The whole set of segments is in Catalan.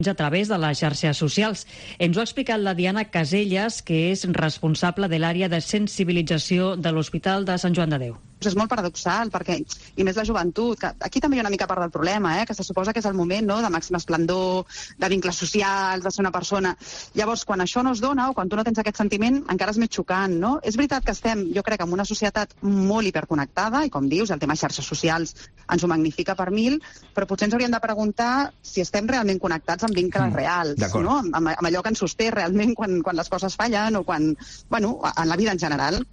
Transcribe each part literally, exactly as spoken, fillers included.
a través de les xarxes socials. Ens ho ha explicat la Diana Caselles, que és responsable de l'àrea de sensibilització de l'Hospital de Sant Joan de Déu. És molt paradoxal, perquè, i més la joventut, que aquí també hi ha una mica part del problema, eh, que se suposa que és el moment, no?, de màxim esplendor, de vincles socials, de ser una persona. Llavors, quan això no es dona, o quan tu no tens aquest sentiment, encara és més xocant, no? És veritat que estem, jo crec, en una societat molt hiperconnectada, i com dius, el tema xarxes socials ens ho magnifica per mil, però potser ens hauríem de preguntar si estem realment connectats amb vincles mm, reals, no? Amb, amb allò que ens sosté realment quan, quan les coses fallen o quan, bueno, en la vida en general.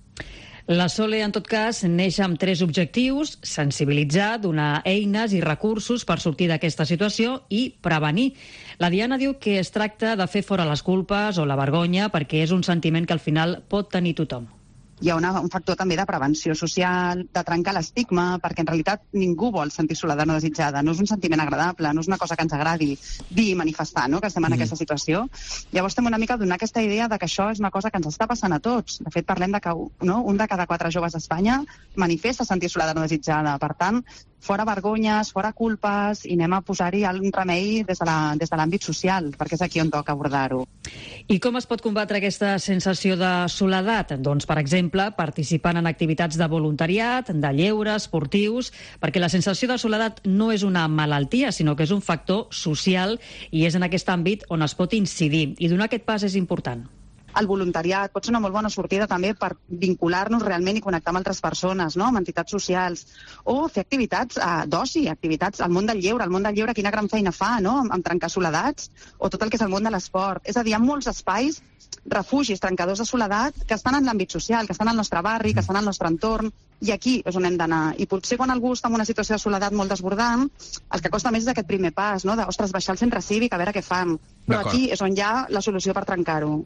La Sole, en tot cas, neix amb tres objectius: sensibilitzar, donar eines i recursos per sortir d'aquesta situació i prevenir. La Diana diu que es tracta de fer fora les culpes o la vergonya, perquè és un sentiment que al final pot tenir tothom. Hi ha una, un factor també de prevenció social, de trencar l'estigma, perquè en realitat ningú vol sentir soledat no desitjada. No és un sentiment agradable, no és una cosa que ens agradi dir i manifestar, no?, que estem en mm. aquesta situació. Llavors estem una mica a donar aquesta idea de que això és una cosa que ens està passant a tots. De fet, parlem de que, no?, un de cada quatre joves d'Espanya manifesta sentir soledat no desitjada. Per tant, fora vergonyes, fora culpes, i anem a posar-hi un remei des de l'àmbit social, perquè és aquí on toca abordar-ho. I com es pot combatre aquesta sensació de soledat? Doncs, per exemple, participant en activitats de voluntariat, de lleure, esportius, perquè la sensació de soledat no és una malaltia, sinó que és un factor social i és en aquest àmbit on es pot incidir. I donar aquest pas és important. El voluntariat pot ser una molt bona sortida també per vincular-nos realment i connectar amb altres persones, no?, amb entitats socials, o fer activitats eh, d'oci, activitats al món del lleure. El món del lleure quina gran feina fa, no?, amb, amb trencar soledats, o tot el que és el món de l'esport. És a dir, hi ha molts espais, refugis, trencadors de soledat, que estan en l'àmbit social, que estan al nostre barri, que estan al nostre entorn, i aquí és on hem d'anar. I potser quan algú està en una situació de soledat molt desbordant, el que costa més és aquest primer pas, no?, de, ostres, baixar al centre cívic a veure què fan. Però aquí és on hi ha la solució per trencar-ho.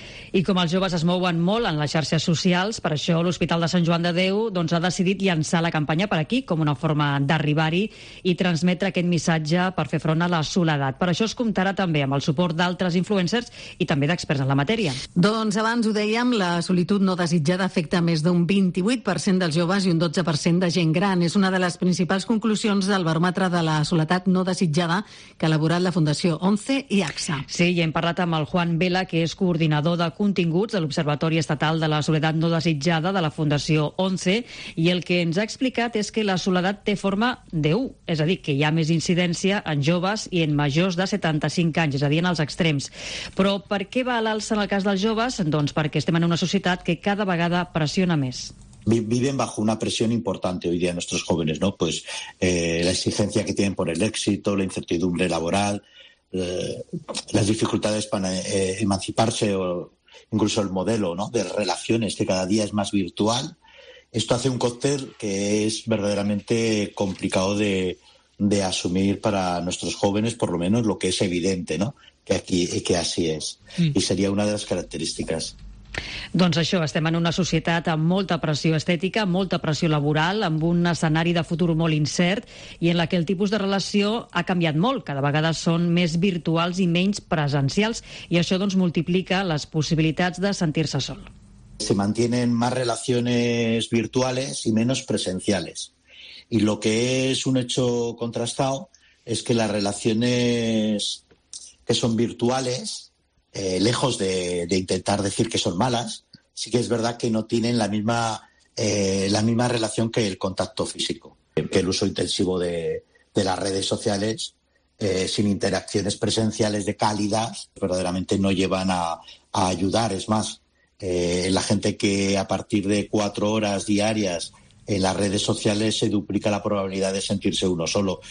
I com els joves es mouen molt en les xarxes socials, per això l'Hospital de Sant Joan de Déu doncs, ha decidit llançar la campanya per aquí com una forma d'arribar-hi i transmetre aquest missatge per fer front a la soledat. Per això es comptarà també amb el suport d'altres influencers i també d'experts en la matèria. Doncs abans ho dèiem, la solitud no desitjada afecta més d'un vint-i-vuit per cent dels joves i un dotze per cent de gent gran. És una de les principals conclusions del baròmetre de la soledat no desitjada que ha elaborat la Fundació ONCE i AXA. Sí, i hem parlat amb el Juan Vela, que és coordinador de continguts de l'Observatori Estatal de la Soledat No Desitjada de la Fundació ONCE, i el que ens ha explicat és que la soledat té forma de U, és a dir, que hi ha més incidència en joves i en majors de setanta-cinc anys, és a dir, en els extrems. Però per què va a l'alça en el cas dels joves? Doncs perquè estem en una societat que cada vegada pressiona més. Viven bajo una presión importante hoy día nuestros jóvenes, ¿no? Pues eh, la exigencia que tienen por el éxito, la incertidumbre laboral, eh, las dificultades para eh, emanciparse o incluso el modelo, ¿no?, de relaciones que cada día es más virtual. Esto hace un cóctel que es verdaderamente complicado de, de asumir para nuestros jóvenes, por lo menos lo que es evidente, ¿no?, que aquí que así es. Mm. Y sería una de las características. Doncs això, estem en una societat amb molta pressió estètica, molta pressió laboral, amb un escenari de futur molt incert i en la que el tipus de relació ha canviat molt. Cada vegada són més virtuals i menys presencials i això doncs multiplica les possibilitats de sentir-se sol. Se mantienen más relaciones virtuales y menos presenciales. Y lo que es un hecho contrastado es que las relaciones que son virtuales, Eh, lejos de, de intentar decir que son malas, sí que es verdad que no tienen la misma, eh, la misma relación que el contacto físico, que el uso intensivo de, de las redes sociales, eh, sin interacciones presenciales de calidad, verdaderamente no llevan a, a ayudar. Es más, eh, la gente que a partir de cuatro horas diarias en las redes sociales se duplica la probabilidad de sentirse uno solo.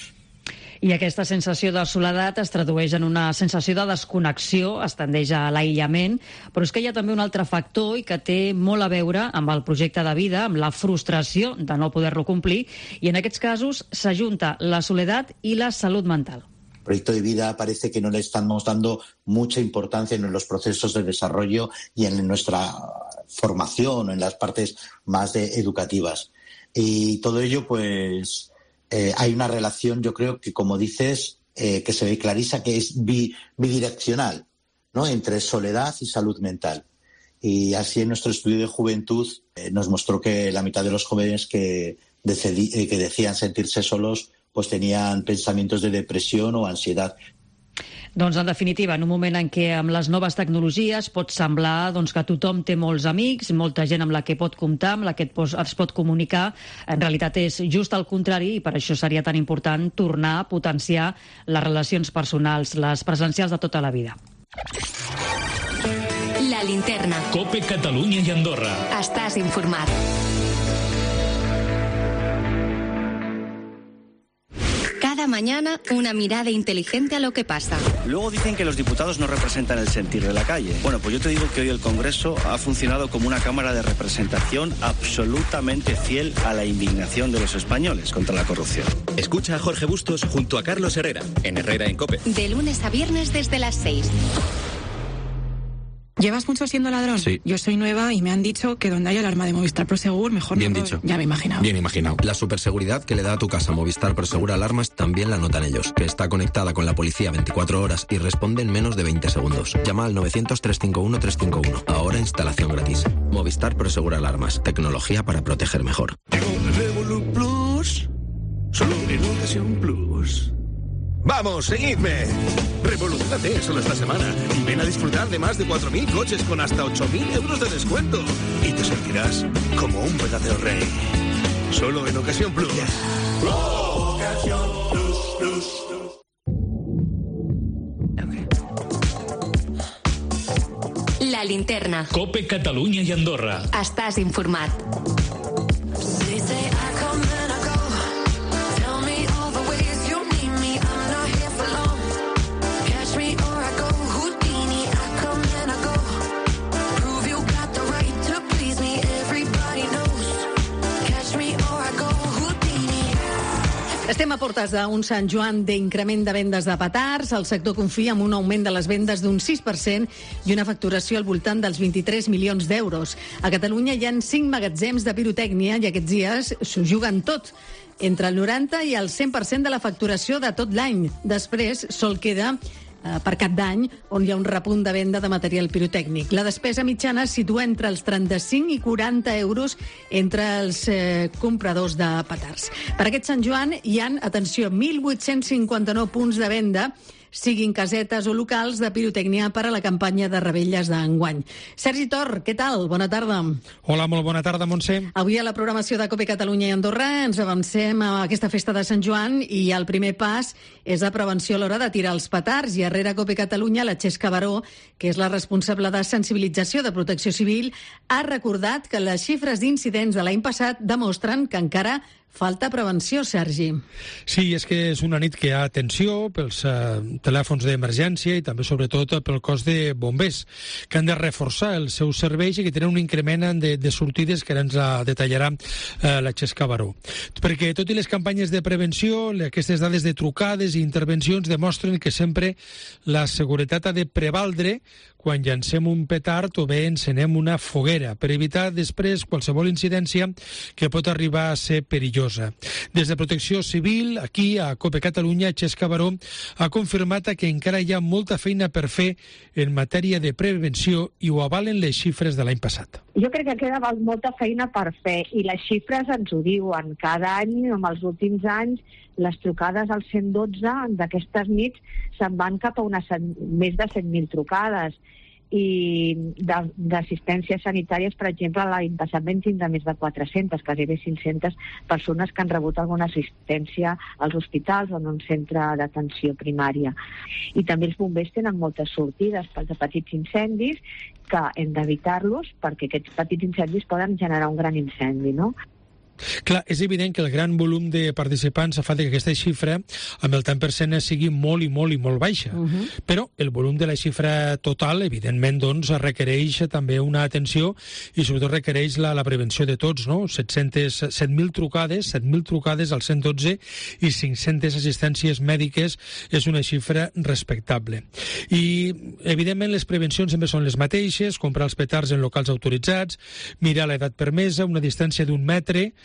I aquesta sensació de soledat es tradueix en una sensació de desconnexió, es tendeix a l'aïllament, però és que hi ha també un altre factor i que té molt a veure amb el projecte de vida, amb la frustració de no poder-lo complir, i en aquests casos s'ajunta la soledat i la salut mental. El proyecto de vida parece que no le estamos dando mucha importancia en los procesos de desarrollo y en nuestra formación, en las partes más de educativas. Y todo ello, pues... Eh, hay una relación, yo creo que, como dices, eh, que se ve clarisa, que es bi, bidireccional, ¿no?, entre soledad y salud mental. Y así en nuestro estudio de juventud eh, nos mostró que la mitad de los jóvenes que, decidi, eh, que decían sentirse solos pues tenían pensamientos de depresión o ansiedad. Doncs, en definitiva, en un moment en què amb les noves tecnologies pot semblar doncs, que tothom té molts amics, molta gent amb la que pot comptar, amb la que es pot comunicar, en realitat és just al contrari, i per això seria tan important tornar a potenciar les relacions personals, les presencials de tota la vida. La linterna. COPE Catalunya i Andorra. Estàs informat. Cada mañana una mirada inteligente a lo que pasa. Luego dicen que los diputados no representan el sentir de la calle. Bueno, pues yo te digo que hoy el Congreso ha funcionado como una cámara de representación absolutamente fiel a la indignación de los españoles contra la corrupción. Escucha a Jorge Bustos junto a Carlos Herrera, en Herrera en COPE. De lunes a viernes desde las seis. ¿Llevas mucho siendo ladrón? Sí. Yo soy nueva y me han dicho que donde hay alarma de Movistar Prosegur, mejor Bien no... dicho. Ya me he imaginado. Bien imaginado. La superseguridad que le da a tu casa Movistar Prosegur Alarmas también la notan ellos, que está conectada con la policía veinticuatro horas y responde en menos de veinte segundos. Llama al novecientos, trescientos cincuenta y uno, trescientos cincuenta y uno. Ahora instalación gratis. Movistar Prosegur Alarmas. Tecnología para proteger mejor. Revolut Plus. Solo en Ocasión Plus. ¡Vamos, seguidme! Revolucionate solo esta semana y ven a disfrutar de más de cuatro mil coches con hasta ocho mil euros de descuento. Y te sentirás como un verdadero rey. Solo en Ocasión Plus. Yeah. Oh, Ocasión Plus, Plus, Okay. La linterna. COPE Catalunya i Andorra. Estàs informat. Estem a portes d'un Sant Joan d'increment de vendes de petards. El sector confia en un augment de les vendes d'un sis per cent i una facturació al voltant dels vint-i-tres milions d'euros. A Catalunya hi ha cinc magatzems de pirotècnia i aquests dies s'ho juguen tot, entre el noranta i el cent per cent de la facturació de tot l'any. Després sol queda per Cap d'Any, on hi ha un repunt de venda de material pirotècnic. La despesa mitjana es situa entre els trenta-cinc i quaranta euros entre els eh, compradors de petards. Per aquest Sant Joan hi han, atenció, mil vuit-cents cinquanta-nou punts de venda, siguin casetes o locals de pirotècnia per a la campanya de revetlles d'enguany. Sergi Tor, què tal? Bona tarda. Hola, molt bona tarda, Montse. Avui a la programació de COPE Catalunya i Andorra ens avancem a aquesta festa de Sant Joan i el primer pas és la prevenció a l'hora de tirar els petards. I darrere COPE Catalunya, la Xesca Baró, que és la responsable de sensibilització de Protecció Civil, ha recordat que les xifres d'incidents de l'any passat demostren que encara falta prevenció, Sergi. Sí, és que és una nit que hi ha atenció pels eh, telèfons d'emergència i també, sobretot, pel cos de bombers, que han de reforçar els seus serveis i que tenen un increment de, de sortides que ara ens la detallarà eh, la Xesca Baró. Perquè, tot i les campanyes de prevenció, aquestes dades de trucades i intervencions demostren que sempre la seguretat ha de prevaldre quan llancem un petard o bé encenem una foguera, per evitar després qualsevol incidència que pot arribar a ser perillosa. Des de Protecció Civil, aquí a COPE Catalunya, Xesca Baró ha confirmat que encara hi ha molta feina per fer en matèria de prevenció i ho avalen les xifres de l'any passat. Jo crec que queda molta feina per fer i les xifres ens ho diuen. Cada any, en els últims anys, les trucades al cent dotze d'aquestes nits se'n van cap a unes més de cent mil trucades i d'assistències sanitàries, per exemple, l'any passat vam tindre més de quatre-centes, gairebé cinc-centes persones que han rebut alguna assistència als hospitals o en un centre d'atenció primària. I també els bombers tenen moltes sortides pels petits incendis que hem d'evitar-los perquè aquests petits incendis poden generar un gran incendi, no? Clar, és evident que el gran volum de participants fa que aquesta xifra, amb el tant per cent, sigui molt i molt i molt baixa. Uh -huh. Però el volum de la xifra total, evidentment, doncs, requereix també una atenció i sobretot requereix la, la prevenció de tots, no? set mil trucades, set mil trucades al cent dotze i cinc-centes assistències mèdiques és una xifra respectable. I, evidentment, les prevencions sempre són les mateixes, comprar els petards en locals autoritzats, mirar l'edat permesa, una distància d'un metre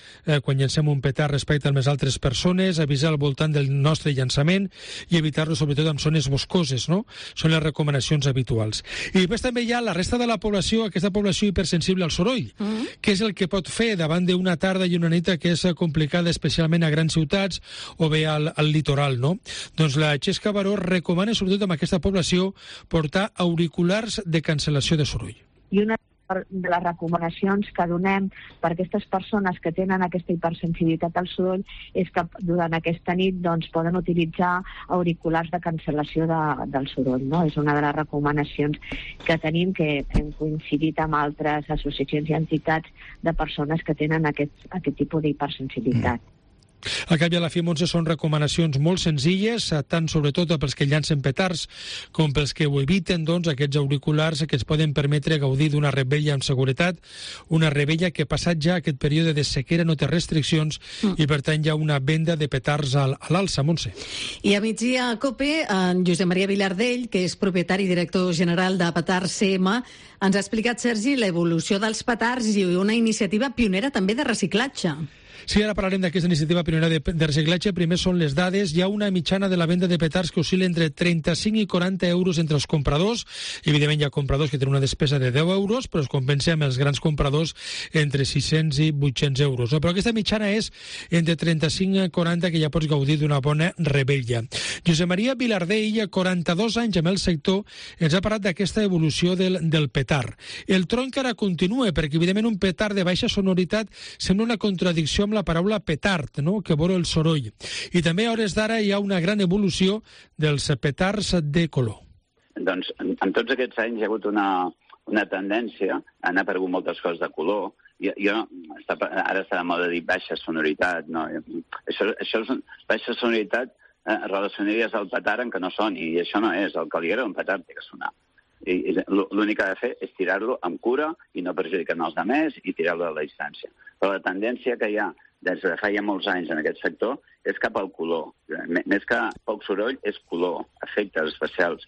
eh, quan llancem un petard respecte a les altres persones, avisar al voltant del nostre llançament i evitar-lo sobretot en zones boscoses, no? Són les recomanacions habituals. I després també hi ha la resta de la població, aquesta població hipersensible al soroll, mm-hmm. que és el que pot fer davant d'una tarda i una nit que és complicada, especialment a grans ciutats o bé al, al litoral, no? Doncs la Xesca Baró recomana sobretot amb aquesta població portar auriculars de cancel·lació de soroll. I una de les recomanacions que donem per a aquestes persones que tenen aquesta hipersensibilitat al soroll és que durant aquesta nit doncs, poden utilitzar auriculars de cancel·lació de, del soroll. No? És una de les recomanacions que tenim, que hem coincidit amb altres associacions i entitats de persones que tenen aquest, aquest tipus d'hipersensibilitat. Mm. Al cap i a la fi, Montse, són recomanacions molt senzilles, tant sobretot pels que llancen petards com pels que ho eviten, doncs, aquests auriculars que es poden permetre gaudir d'una revetlla amb seguretat, una revetlla que passat ja aquest període de sequera no té restriccions mm. i per tant hi ha una venda de petards a l'alça, Montse. I a migdia a COPE, en Josep Maria Vilardell, que és propietari i director general de Petards C M, ens ha explicat, Sergi, l'evolució dels petards i una iniciativa pionera també de reciclatge. Sí, ara parlarem d'aquesta iniciativa pionera de, de reciclatge. Primer són les dades. Hi ha una mitjana de la venda de petards que oscil·la entre trenta-cinc i quaranta euros entre els compradors. Evidentment hi ha compradors que tenen una despesa de deu euros, però es compensa amb els grans compradors entre sis-cents i vuit-cents euros. No? Però aquesta mitjana és entre trenta-cinc i quaranta, que ja pots gaudir d'una bona revetlla. Josep Maria Vilardell, quaranta-dos anys amb el sector, ens ha parlat d'aquesta evolució del, del petard. El tro encara continua, perquè evidentment un petard de baixa sonoritat sembla una contradicció amb la paraula petard, no? Que vora el soroll. I també a hores d'ara hi ha una gran evolució dels petards de color. Doncs en, en tots aquests anys hi ha hagut una, una tendència, han aparegut moltes coses de color. Jo, jo està, ara està de moda dir baixa sonoritat, no? Això, això és baixa sonoritat eh, relacionaries al petard en què no soni, i això no és. El que li agrada un petard té que sonar. I, i l'únic que ha de fer és tirar-lo amb cura i no perjudicar els altres i tirar-lo a la distància. Però la tendència que hi ha des de fa ja molts anys en aquest sector és cap al color. Més que poc soroll, és color, efectes especials.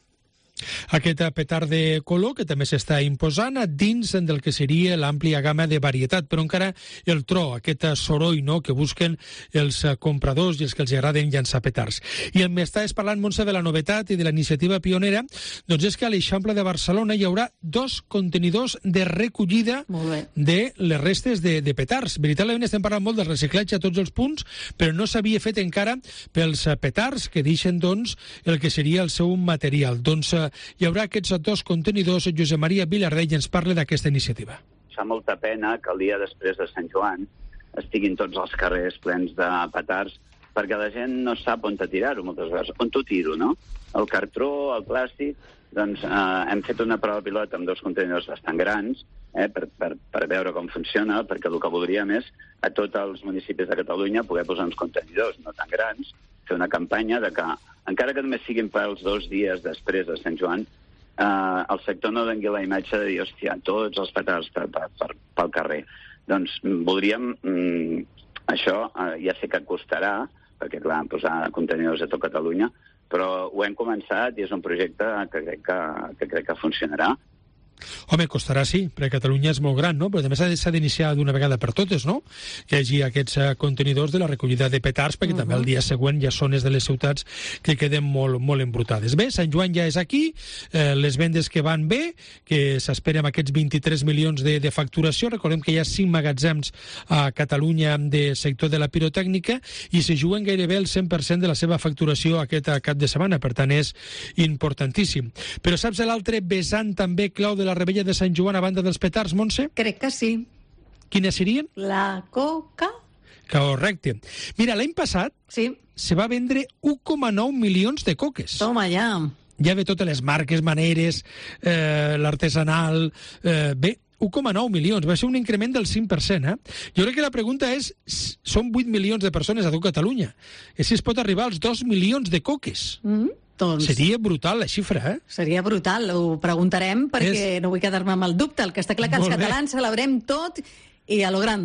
Aquest petard de color que també s'està imposant dins del que seria l'àmplia gamma de varietat, però encara el tro, aquest soroll, no?, que busquen els compradors i els que els agraden llançar petards. I em estàs parlant, Montse, de la novetat i de la iniciativa pionera, doncs és que a l'Eixample de Barcelona hi haurà dos contenidors de recollida de les restes de, de petards. Veritablement estem parlant molt del reciclatge a tots els punts, però no s'havia fet encara pels petards que deixen, doncs, el que seria el seu material. Doncs hi haurà aquests dos contenidors. Josep Maria Vilardell ens parla d'aquesta iniciativa. Fa molta pena que el dia després de Sant Joan estiguin tots els carrers plens de petards, perquè la gent no sap on tirar-ho moltes vegades. On t'ho tiro, no? El cartró, el plàstic. Doncs eh, hem fet una prova pilota amb dos contenidors bastant grans eh, per, per, per veure com funciona, perquè el que voldríem és a tots els municipis de Catalunya poder posar uns contenidors no tan grans, fer una campanya de que, encara que només siguin pels dos dies després de Sant Joan, eh, el sector no doni la imatge de dir, hòstia, tots els petards per, per, per, pel carrer. Doncs voldríem, mm, això eh, ja sé que costarà, perquè clar, posar contenidors a tot Catalunya, però ho hem començat i és un projecte que crec que, que, crec que funcionarà. Home, costarà sí, perquè Catalunya és molt gran, no? Però també s'ha d'iniciar d'una vegada per totes, no? Que hi hagi aquests uh, contenidors de la recollida de petards, perquè uh-huh. també el dia següent hi ha zones de les ciutats que queden molt, molt embrutades. Bé, Sant Joan ja és aquí, eh, les vendes que van bé, que s'esperen aquests vint-i-tres milions de, de facturació. Recordem que hi ha cinc magatzems a Catalunya de sector de la pirotècnica i se juguen gairebé el cent per cent de la seva facturació aquest cap de setmana, per tant és importantíssim. Però saps l'altre vessant també clau de la rebella de Sant Joan a banda dels petards, Montse? Crec que sí. Quines serien? La coca. Correcte. Mira, l'any passat sí. se va vendre un coma nou milions de coques. Toma, ja. Ja ve totes les marques, maneres, eh, l'artesanal... Eh, bé, un coma nou milions, va ser un increment del cinc per cent. Eh? Jo crec que la pregunta és, són vuit milions de persones a tot Catalunya, i si es pot arribar als dos milions de coques. Mm-hmm. Doncs seria brutal la xifra, eh? Seria brutal, ho preguntarem perquè és... no vull quedar-me amb el dubte. El que està clar que els catalans celebrem tot i a lo grande.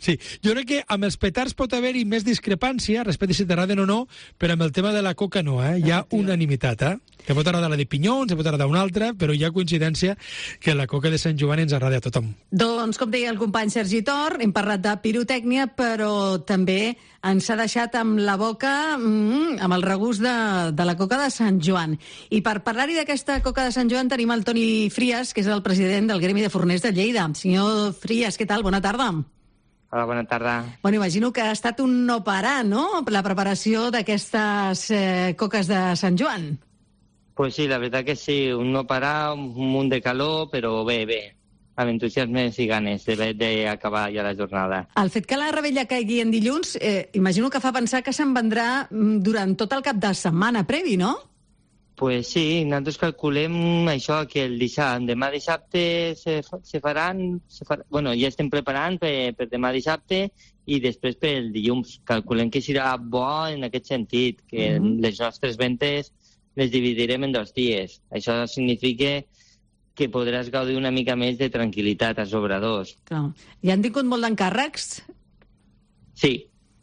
Sí, jo crec que amb els petards pot haver-hi més discrepància, respecte si t'agraden o no, però amb el tema de la coca no, eh? Hi ha unanimitat, eh? Que pot agradar la de pinyons, que pot agradar una altra, però hi ha coincidència que la coca de Sant Joan ens agrada a tothom. Doncs, com deia el company Sergi Tor, hem parlat de pirotècnia, però també ens ha deixat amb la boca, mm, amb el regust de, de la coca de Sant Joan. I per parlar-hi d'aquesta coca de Sant Joan tenim el Toni Frias, que és el president del Gremi de Forners de Lleida. Senyor Frias, què tal? Bona tarda. Hola, bona tarda. Bueno, imagino que ha estat un no parar, no?, la preparació d'aquestes eh, coques de Sant Joan. Pues sí, la veritat que sí, un no parar, un munt de calor, però bé, bé, amb entusiasme i ganes d'acabar ja la jornada. El fet que la rebella caigui en dilluns, eh, imagino que fa pensar que se'n vendrà durant tot el cap de setmana previ, no? Pues sí, nosaltres calculem això, que el dissabte, demà dissabte se, se faran, se faran, bueno, ja estem preparant per, per demà dissabte i després per el dilluns. Calculem que serà bo en aquest sentit, que mm-hmm. les nostres ventes les dividirem en dos dies. Això significa que podràs gaudir una mica més de tranquil·litat als obradors. Clar. I han tingut molt d'encàrrecs? Sí.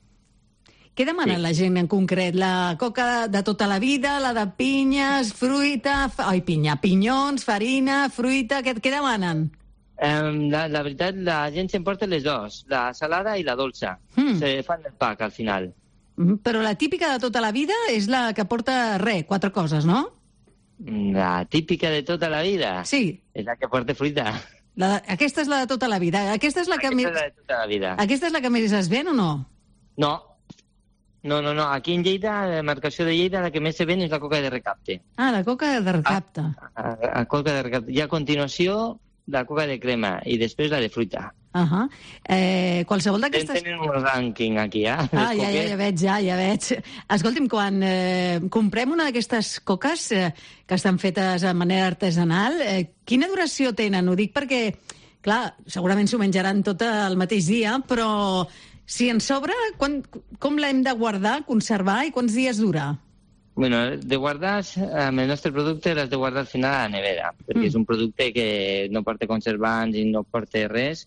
Què demana sí. la gent en concret? La coca de tota la vida, la de pinyes, fruita... Ai, pinya, pinyons, farina, fruita... Què, què demanen? Um, la, la veritat, la gent s'emporta les dues, la salada i la dolça. Mm. Se fan el pack al final. Mm, però la típica de tota la vida és la que porta res, quatre coses, no? La típica de tota la vida? Sí. És la que porta fruita. La de, aquesta és la de tota la vida. Aquesta és la que aquesta més... és la de tota la vida. Aquesta és la que més es ven o no? No. No, no, no. Aquí en Lleida, la demarcació de Lleida, la que més se ven és la coca de recapte. Ah, la coca de recapte. Ah, la coca de recapte. I a continuació, la coca de crema i després la de fruita. Uh -huh. eh, qualsevol d'aquestes... Tenen un rànquing aquí, eh? Ah, ja, ja, ja veig, ja, ja veig. Escolti'm, quan eh, comprem una d'aquestes coques eh, que estan fetes de manera artesanal, eh, quina duració tenen? Ho dic perquè, clar, segurament s'ho menjaran tot el mateix dia, però... Si en sobra, quan, com l'hem de guardar, conservar i quants dies dura? Bueno, de guardar, amb el nostre producte l'has de guardar al final a la nevera, perquè mm. és un producte que no porta conservants i no porta res,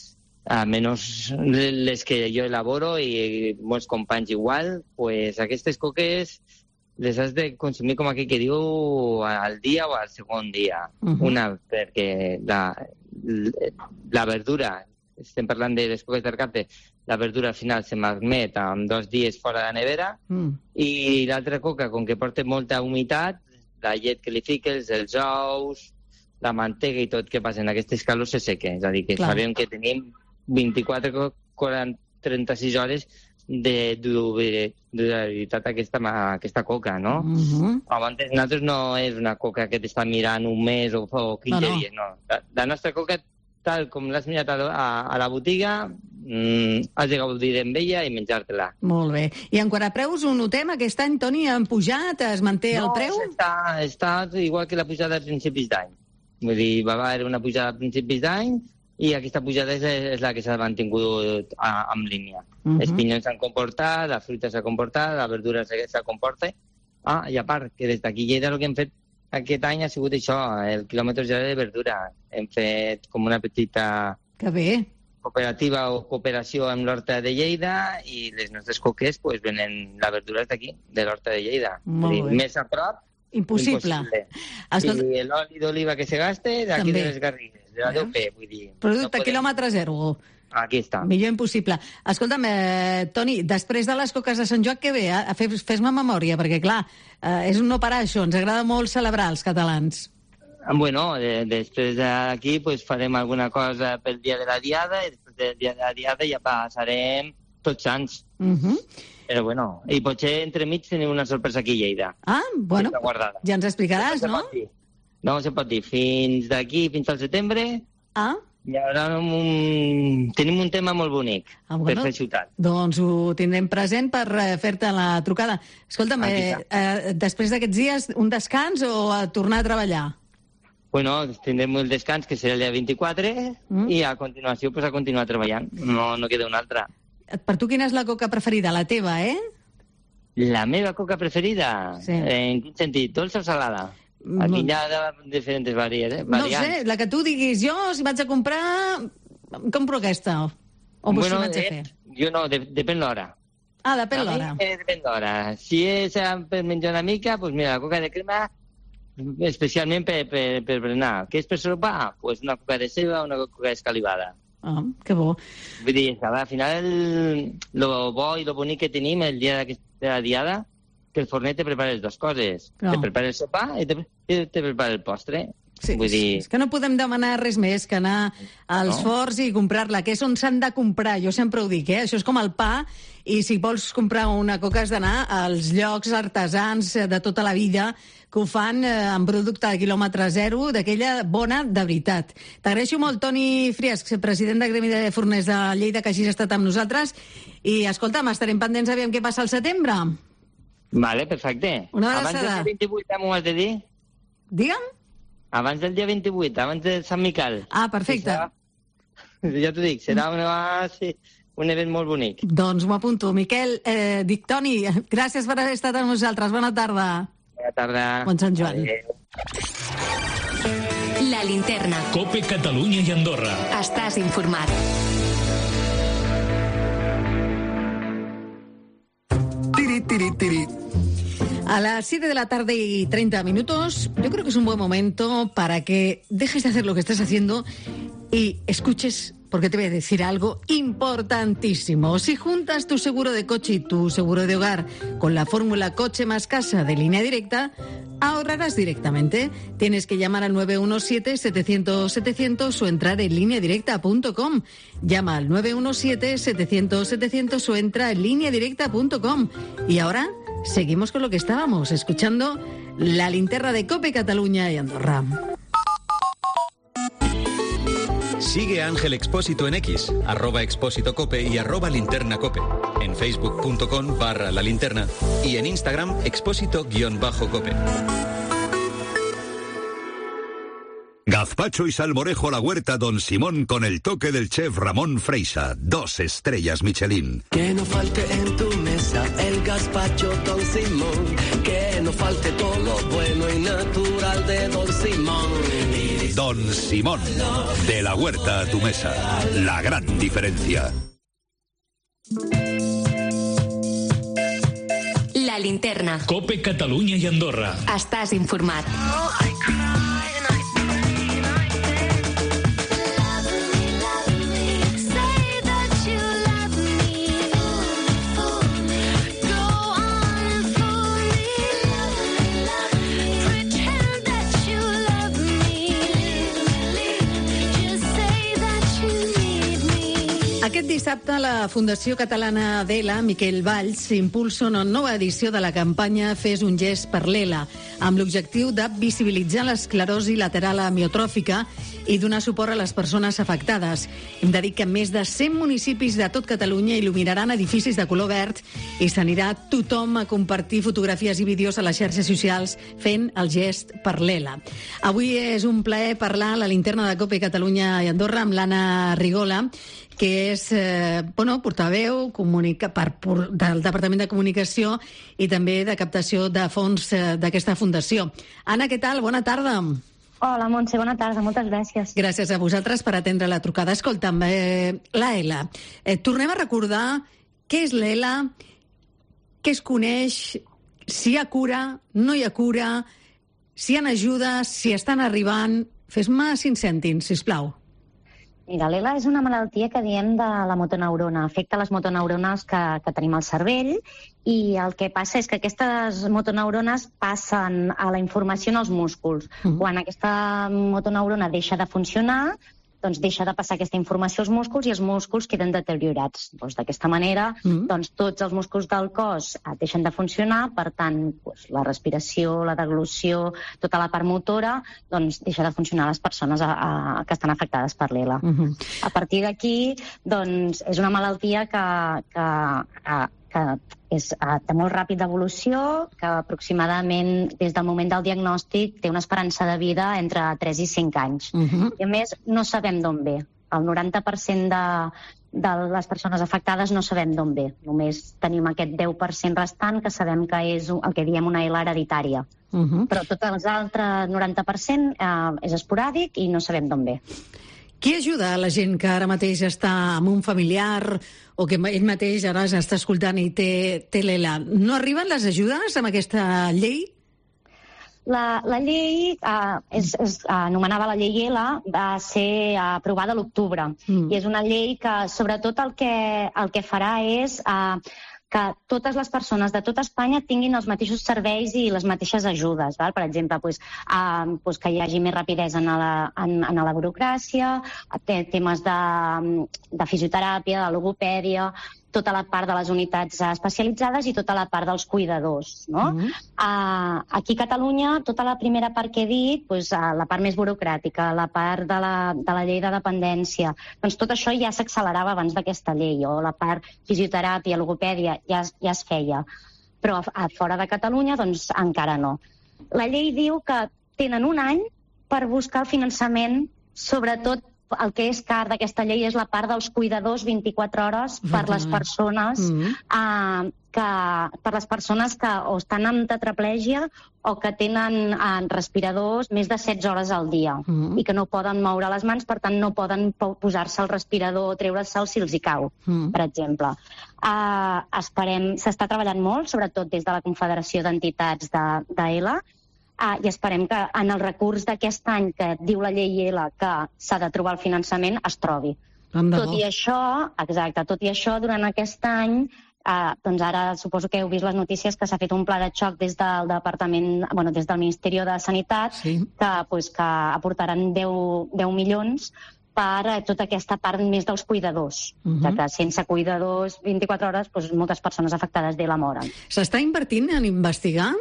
a menys les que jo elaboro i molts companys igual, pues aquestes coques les has de consumir com aquell que diu al dia o al segon dia. Uh -huh. Una, perquè la, la verdura, estem parlant de les coques de recapte, la verdura al final se m'admet amb dos dies fora de la nevera mm. i l'altra coca, com que porta molta humitat, la llet que li fiques, els ous, la mantega i tot que passa en aquestes calors se seca. És a dir, que Clar. sabem que tenim vint-i-quatre, quaranta, trenta-sis hores de durabilitat aquesta, aquesta coca, no? Mm-hmm. Abans, nosaltres no és una coca que t'està mirant un mes o, o quinze no, no. dies, no. La, la nostra coca, tal com l'has mirat a, a la botiga, mm, has de gaudir amb ella i menjar-te-la. Molt bé. I en quant a preus, ho notem aquest any, Toni, han pujat? Es manté no, el preu? No, està, està igual que la pujada a principis d'any. Vull dir, va haver una pujada a principis d'any i aquesta pujada és, és la que s'ha mantingut a, en línia. Uh-huh. Els pinyons s'han comportat, la fruita s'ha comportat, la verdura s'ha comportat. Ah, i a part, que des d'aquí Lleida el que hem fet aquest any ha sigut això, el quilòmetre zero de verdura. Hem fet com una petita que bé. cooperativa o cooperació amb l'Horta de Lleida i les nostres coques pues, venen la verdura d'aquí, de l'Horta de Lleida. Dir, més a prop, impossible. impossible. Escolta... I l'oli d'oliva que se gaste d'aquí de les Garrigues, de la D O P, vull dir. Producte no podem... quilòmetre zero. Aquí està. Millor impossible. Escolta'm, eh, Toni, després de les coques de Sant Joan, què ve? Eh? Fes, fes-me memòria, perquè, clar, eh, és un no parar, això. Ens agrada molt celebrar, els catalans. Bueno, de, després d'aquí pues, farem alguna cosa pel dia de la Diada i després del dia de la Diada ja passarem tots sants. Uh-huh. Però bueno, i potser entremig tenim una sorpresa aquí a Lleida. Ah, bueno, ja ens explicaràs, no? No, no se pot dir. Fins d'aquí, fins al setembre... Ah, i ara un... tenim un tema molt bonic ah, bueno, per fer ciutat. Doncs ho tindrem present per fer-te la trucada. Escolta'm, eh, eh, després d'aquests dies, un descans o a tornar a treballar? Bueno, tindrem el descans, que serà el dia vint-i-quatre, mm. i a continuació pues, a continuar treballant. No, no queda una altra. Per tu quina és la coca preferida? La teva, eh? La meva coca preferida? Sí. En quin sentit? Dolça o salada? Aquí hi ha de diferents variants. Eh? No sé, la que tu diguis. Jo, si vaig a comprar, compro aquesta. O vos bueno, sonatge eh, fer? jo no, de, depèn l'hora. Ah, depèn A mi, l'hora. eh, depèn l'hora. Si és eh, per menjar una mica, doncs mira, la coca de crema, especialment per, per, per berenar. Què és per sopar? Pues una coca de ceba, una coca escalivada. Ah, que bo. Vull dir, que al final, el, lo bo i lo bonic que tenim el dia de la diada, que el forner te prepara les dues coses. No. Te prepara el sopar i te, i te prepara el postre. Sí, Vull dir... és que no podem demanar res més que anar als No. forts i comprar-la, que és on s'han de comprar. Jo sempre ho dic, eh? Això és com el pa, i si vols comprar una coca has d'anar als llocs artesans de tota la vida que ho fan eh, amb producte de quilòmetre zero, d'aquella bona de veritat. T'agraeixo molt, Toni Friesc, president de Gremi de Forners de Lleida, que hagis estat amb nosaltres. I, escolta'm, estarem pendents, aviam què passa al setembre. Vale, perfecte. Una Abans abraçada. del dia vint-i-vuit, m'ho has de dir? Digue'm? Abans del dia vint-i-vuit, abans de Sant Miquel. Ah, perfecte. Ja t'ho dic, serà una, sí, un event molt bonic. Doncs m'ho apunto. Miquel, eh, dic Toni, gràcies per haver estat amb nosaltres. Bona tarda. Bona tarda. Bon Sant Joan. Adéu. La linterna. Cope Catalunya i Andorra. Estàs informat. Tiri, tiri, tiri. A las siete de la tarde y treinta minutos, yo creo que es un buen momento para que dejes de hacer lo que estás haciendo y escuches, porque te voy a decir algo importantísimo. Si juntas tu seguro de coche y tu seguro de hogar con la fórmula Coche más Casa de Línea Directa, ahorrarás directamente. Tienes que llamar al nueve uno siete, setecientos, setecientos o entrar en línea directa punto com. Llama al nueve uno siete, setecientos, setecientos o entra en línea directa punto com. Y ahora seguimos con lo que estábamos, escuchando la linterna de Cope Cataluña y Andorra. Sigue a Ángel Expósito en X, arroba Expósito Cope y arroba Linterna Cope. En facebook punto com barra la linterna y en Instagram Expósito guión bajo Cope. Gazpacho y salmorejo a la huerta Don Simón con el toque del chef Ramón Freisa. Dos estrellas Michelin. Que no falte en tu mesa el gazpacho Don Simón. Que no falte todo lo bueno y natural de Don Simón. Don Simón. De la huerta a tu mesa. La gran diferencia. La linterna. Cope Catalunya i Andorra. Estàs informat. Aquest dissabte la Fundació Catalana d'ELA, Miquel Valls, impulsa una nova edició de la campanya Fes un gest per l'ELA, amb l'objectiu de visibilitzar l'esclerosi lateral amiotròfica i donar suport a les persones afectades. Hem de dir que més de cent municipis de tot Catalunya il·luminaran edificis de color verd i s'anirà tothom a compartir fotografies i vídeos a les xarxes socials fent el gest per l'ELA. Avui és un plaer parlar a la linterna de Cope Catalunya i Andorra amb l'Anna Rigola, que és eh, bueno, portaveu comunica, per, per, del Departament de Comunicació i també de captació de fons eh, d'aquesta fundació. Anna, què tal? Bona tarda. Hola, Montse, bona tarda, moltes gràcies. Gràcies a vosaltres per atendre la trucada. Escolta'm, eh, l'ELA. Eh, tornem a recordar què és l'ELA, què es coneix, si hi ha cura, no hi ha cura, si hi ha ajudes, si estan arribant. Fes-me cinc cèntims, sisplau. Mira, l'ELA és una malaltia que diem de la motoneurona. Afecta les motoneurones que, que tenim al cervell i el que passa és que aquestes motoneurones passen a la informació en els músculs. Mm. Quan aquesta motoneurona deixa de funcionar, doncs deixa de passar aquesta informació als músculs i els músculs queden deteriorats. Doncs d'aquesta manera, mm. doncs tots els músculs del cos deixen de funcionar, per tant, doncs, la respiració, la deglució, tota la part motora, doncs deixa de funcionar a les persones a, a, que estan afectades per l'ELA. Mm-hmm. A partir d'aquí, doncs, és una malaltia que, que, que, que és de molt ràpida evolució, que aproximadament des del moment del diagnòstic té una esperança de vida entre tres i cinc anys. Uh-huh. I a més, no sabem d'on ve. El noranta per cent de, de les persones afectades no sabem d'on ve. Només tenim aquest deu per cent restant que sabem que és el que diem una ELA hereditària. Uh-huh. Però tot els altres noranta per cent eh, és esporàdic i no sabem d'on ve. Qui ajuda a la gent que ara mateix està amb un familiar o que ell mateix ara està escoltant i té, té l'E L A? No arriben les ajudes amb aquesta llei? La, la llei, eh, és, és, anomenava la llei E L A, va ser aprovada a l'octubre. Mm. I és una llei que, sobretot, el que, el que farà és eh, que totes les persones de tota Espanya tinguin els mateixos serveis i les mateixes ajudes. Val? Per exemple, pues, eh, pues que hi hagi més rapidesa en la, en, en la burocràcia, temes de, de fisioteràpia, de logopèdia, tota la part de les unitats especialitzades i tota la part dels cuidadors. No? Mm-hmm. Uh, aquí a Catalunya, tota la primera part que he dit, pues, uh, la part més burocràtica, la part de la, de la llei de dependència, doncs tot això ja s'accelerava abans d'aquesta llei, o la part fisioteràpia, logopèdia, ja, ja es feia. Però a, a fora de Catalunya, doncs encara no. La llei diu que tenen un any per buscar el finançament, sobretot el que és car d'aquesta llei és la part dels cuidadors vint-i-quatre hores per les persones mm-hmm. eh, que, per les persones que o estan amb tetraplègia o que tenen eh, respiradors més de setze hores al dia mm-hmm. i que no poden moure les mans, per tant no poden posar-se el respirador o treure-se'l si els hi cau, mm-hmm. per exemple. Eh, esperem, s'està treballant molt, sobretot des de la Confederació d'Entitats de, de E L A, Uh, i esperem que en el recurs d'aquest any que diu la llei E L A que s'ha de trobar el finançament es trobi. Tot i això, exacte, tot i això, durant aquest any, uh, doncs ara suposo que heu vist les notícies que s'ha fet un pla de xoc des del Departament, bueno, des del Ministeri de Sanitat, sí. que, pues, que aportaran deu milions per tota aquesta part més dels cuidadors, uh-huh. ja que sense cuidadors vint-i-quatre hores doncs moltes persones afectades de la moren. S'està invertint en investigar?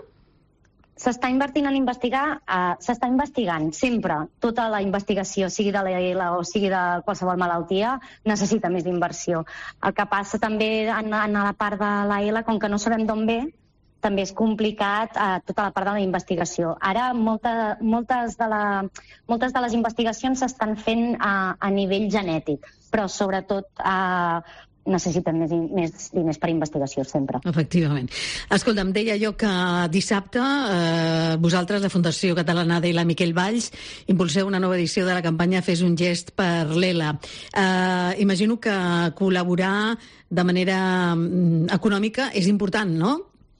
S'està invertint en investigar, uh, s'està investigant sempre. Tota la investigació, sigui de l'E L A o sigui de qualsevol malaltia, necessita més d'inversió. El que passa també en, en la part de l'E L A, com que no sabem d'on ve, també és complicat uh, tota la part de la investigació. Ara molta, moltes, de la, moltes de les investigacions s'estan fent uh, a nivell genètic, però sobretot uh, necessiten més, més diners per investigació sempre. Efectivament. Escolta, em deia jo que dissabte eh, vosaltres, la Fundació Catalana de l'E L A Miquel Valls, impulseu una nova edició de la campanya Fes un gest per l'E L A. Eh, imagino que col·laborar de manera econòmica és important, no?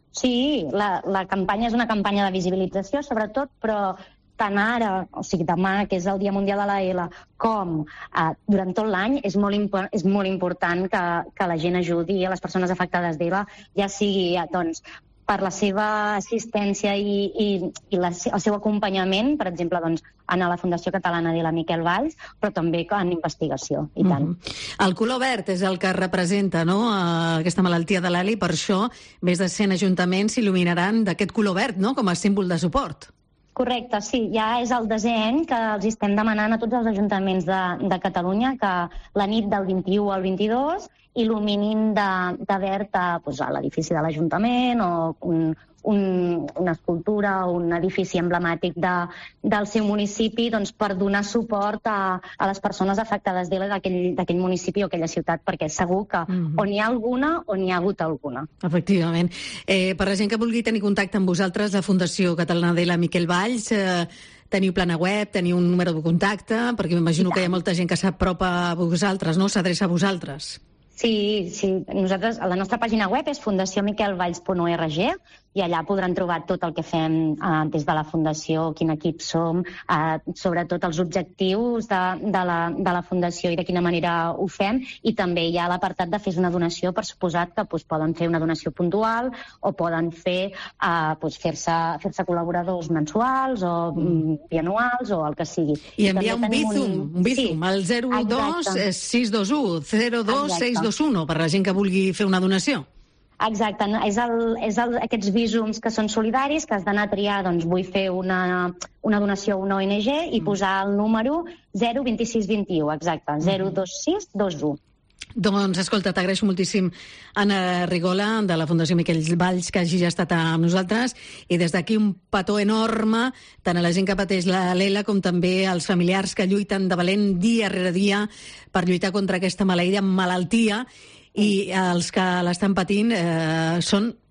Sí, la, la campanya és una campanya de visibilització, sobretot, però tant ara, o sigui demà, que és el Dia Mundial de l'E L A, com eh, durant tot l'any, és molt, impo- és molt important que, que la gent ajudi a les persones afectades d'E L A, ja sigui doncs, per la seva assistència i, i, i la, el seu acompanyament, per exemple, doncs, a la Fundació Catalana de l'E L A Miquel Valls, però també en investigació, i tant. Mm-hmm. El color verd és el que representa, no?, aquesta malaltia de l'E L A, i per això més de cent ajuntaments s'il·luminaran d'aquest color verd, no?, com a símbol de suport. Correcte, sí. Ja és el desè any que els estem demanant a tots els ajuntaments de, de Catalunya que la nit del vint-i-u al vint-i-dos il·luminin de, de verd a, doncs, a l'edifici de l'Ajuntament o un, un, una escultura o un edifici emblemàtic de, del seu municipi, doncs, per donar suport a, a les persones afectades d'E L A d'aquell, d'aquell municipi o aquella ciutat, perquè segur que mm-hmm. on hi ha alguna o n'hi ha hagut alguna. Efectivament. Eh, per la gent que vulgui tenir contacte amb vosaltres, la Fundació Catalana d'E L A Miquel Valls, eh, teniu plana web, teniu un número de contacte, perquè m'imagino que hi ha molta gent que s'apropa a vosaltres, no?, s'adreça a vosaltres. Sí, sí. Nosaltres, la nostra pàgina web és fundació miquel valls punt org i allà podran trobar tot el que fem eh, des de la Fundació, quin equip som, eh, sobretot els objectius de, de, la, de la Fundació i de quina manera ho fem, i també hi ha l'apartat de fer una donació, per suposat que doncs, poden fer una donació puntual o poden fer eh, doncs, fer-se fer-se col·laboradors mensuals o mm. bianuals o el que sigui. I enviar un Bizum, un, un Bizum sí. al zero dos sis dos u zero dos seis dos u per la gent que vulgui fer una donació. Exacte, és, el, és el, aquests visums que són solidaris, que has d'anar a triar, doncs vull fer una, una donació a una O N G i posar el número zero dos sis dos u, exacte, zero dos sis dos u. Doncs, escolta, t'agraeixo moltíssim, Anna Rigola, de la Fundació Miquel Valls, que hagi estat amb nosaltres, i des d'aquí un petó enorme tant a la gent que pateix l'E L A com també als familiars que lluiten de valent dia rere dia per lluitar contra aquesta maleïda malaltia, i els que l'estan patint eh, són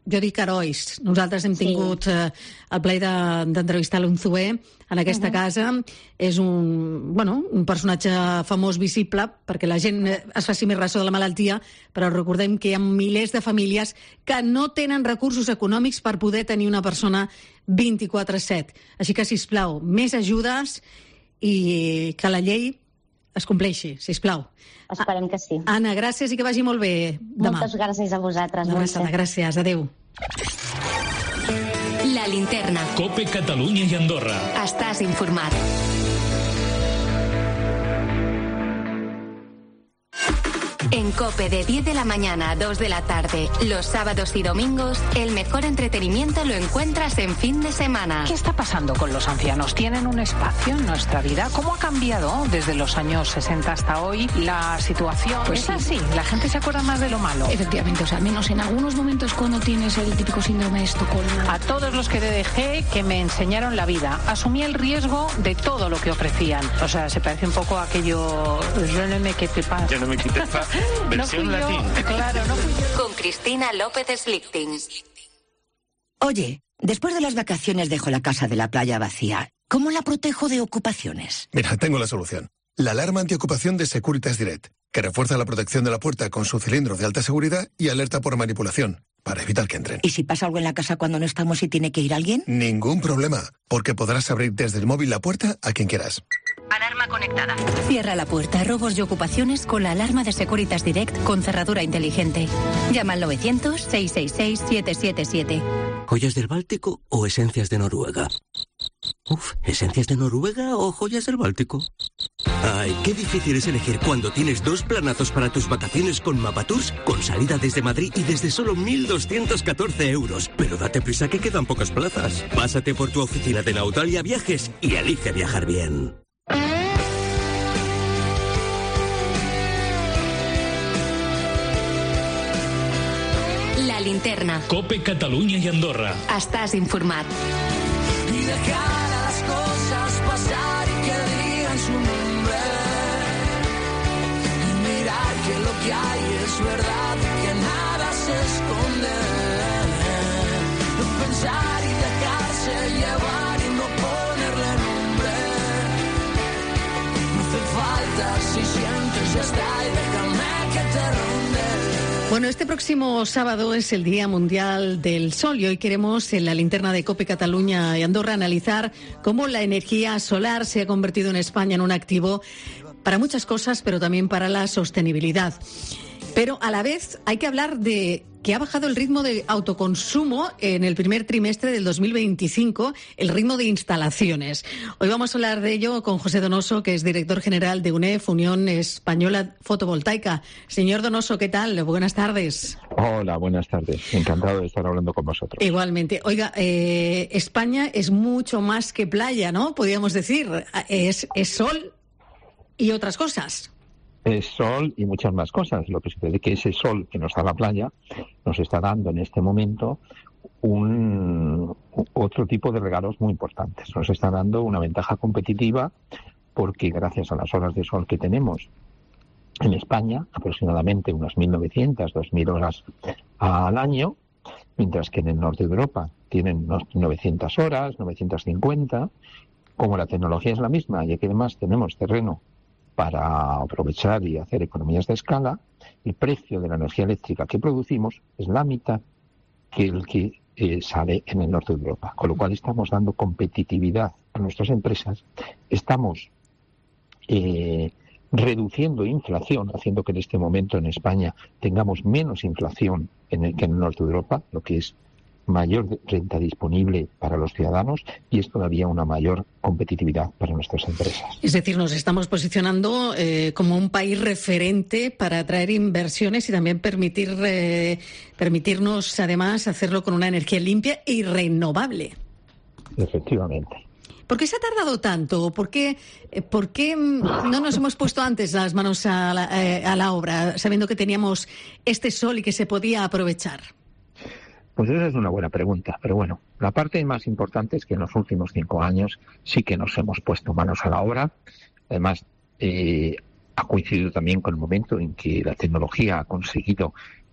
jo dic herois. Nosaltres hem tingut sí. eh, el plaer de, d'entrevistar l'Unzué en aquesta uh-huh. casa. És un, bueno, un personatge famós, visible, perquè la gent es faci més ressò de la malaltia, però recordem que hi ha milers de famílies que no tenen recursos econòmics per poder tenir una persona vint-i-quatre set. Així que, sisplau, més ajudes i que la llei es compleixi, sisplau. Esperem que sí. Anna, gràcies i que vagi molt bé demà. Moltes gràcies a vosaltres. Una abraçada, gràcies. Adéu. La linterna. COPE Catalunya i Andorra. Estàs informat. En COPE de diez de la mañana a dos de la tarde, los sábados y domingos, el mejor entretenimiento lo encuentras en fin de semana. ¿Qué está pasando con los ancianos? ¿Tienen un espacio en nuestra vida? ¿Cómo ha cambiado desde los años sesenta hasta hoy la situación? Pues es sí. así, la gente se acuerda más de lo malo. Efectivamente, o sea, menos en algunos momentos cuando tienes el típico síndrome de Estocolmo. A todos los que D D G que me enseñaron la vida, asumí el riesgo de todo lo que ofrecían. O sea, se parece un poco a aquello... Yo no me quité paz. Yo no me quité paz. Versión no latín. Yo, claro, no fui yo. Con Cristina López Slichting. Oye, después de las vacaciones dejo la casa de la playa vacía. ¿Cómo la protejo de ocupaciones? Mira, tengo la solución. La alarma antiocupación de Securitas Direct, que refuerza la protección de la puerta con su cilindro de alta seguridad y alerta por manipulación, para evitar que entren. ¿Y si pasa algo en la casa cuando no estamos y tiene que ir alguien? Ningún problema, porque podrás abrir desde el móvil la puerta a quien quieras. Alarma conectada. Cierra la puerta a robos y ocupaciones con la alarma de Securitas Direct con cerradura inteligente. Llama al novecientos, seiscientos sesenta y seis, siete siete siete. ¿Joyas del Báltico o esencias de Noruega? Uf, ¿esencias de Noruega o joyas del Báltico? Ay, qué difícil es elegir cuando tienes dos planazos para tus vacaciones con Mapatours, con salida desde Madrid y desde solo mil doscientos catorce euros. Pero date prisa que quedan pocas plazas. Pásate por tu oficina de Nautalia Viajes y elige viajar bien. La linterna. COPE Catalunya i Andorra. Estàs informat. Y dejar a las cosas pasar y que digan su nombre. Y mirar que lo que hay es verdad y que nada se esconde. No pensar y dejarse llevar y no ponerle nombre. No hace falta si sientes ya está y déjame que te ronde. Bueno, este próximo sábado es el Día Mundial del Sol y hoy queremos en la linterna de COPE Cataluña y Andorra analizar cómo la energía solar se ha convertido en España en un activo para muchas cosas, pero también para la sostenibilidad. Pero a la vez hay que hablar de que ha bajado el ritmo de autoconsumo en el primer trimestre del dos mil veinticinco, el ritmo de instalaciones. Hoy vamos a hablar de ello con José Donoso, que es director general de UNEF, Unión Española Fotovoltaica. Señor Donoso, ¿qué tal? Buenas tardes. Hola, buenas tardes. Encantado de estar hablando con vosotros. Igualmente. Oiga, eh, España es mucho más que playa, ¿no? Podríamos decir. Es, es sol y otras cosas. Es sol y muchas más cosas. Lo que sucede es que ese sol que nos da la playa nos está dando en este momento un otro tipo de regalos muy importantes. Nos está dando una ventaja competitiva porque gracias a las horas de sol que tenemos en España, aproximadamente unas mil novecientas, dos mil horas al año, mientras que en el norte de Europa tienen unas novecientas horas, novecientas cincuenta, como la tecnología es la misma y aquí además tenemos terreno para aprovechar y hacer economías de escala, el precio de la energía eléctrica que producimos es la mitad que el que eh, sale en el norte de Europa. Con lo cual estamos dando competitividad a nuestras empresas, estamos eh, reduciendo inflación, haciendo que en este momento en España tengamos menos inflación en el que en el norte de Europa, lo que es mayor renta disponible para los ciudadanos y es todavía una mayor competitividad para nuestras empresas. Es decir, nos estamos posicionando eh, como un país referente para atraer inversiones y también permitir eh, permitirnos además hacerlo con una energía limpia y renovable. Efectivamente. ¿Por qué se ha tardado tanto? ¿Por qué, por qué no nos hemos puesto antes las manos a la, eh, a la obra, sabiendo que teníamos este sol y que se podía aprovechar? Pues esa es una buena pregunta, pero bueno, la parte más importante es que en los últimos cinco años sí que nos hemos puesto manos a la obra. Además, eh, ha coincidido también con el momento en que la tecnología ha conseguido